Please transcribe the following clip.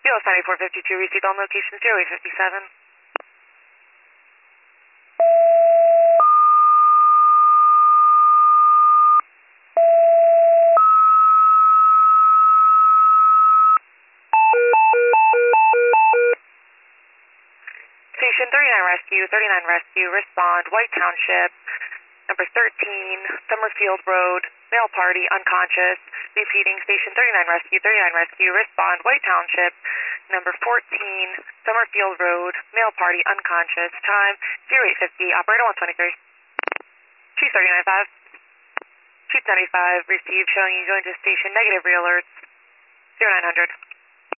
BLS 9452, received on location 0857. Station 39 Rescue, respond, White Township, number 13, Summerfield Road, male party, unconscious. Repeating, Station 39 Rescue, respond, White Township, number 14, Summerfield Road, male party, unconscious. Time 0850, operator 123. Chief 395. Chief 95, received, showing you going to station, negative realerts, 0900.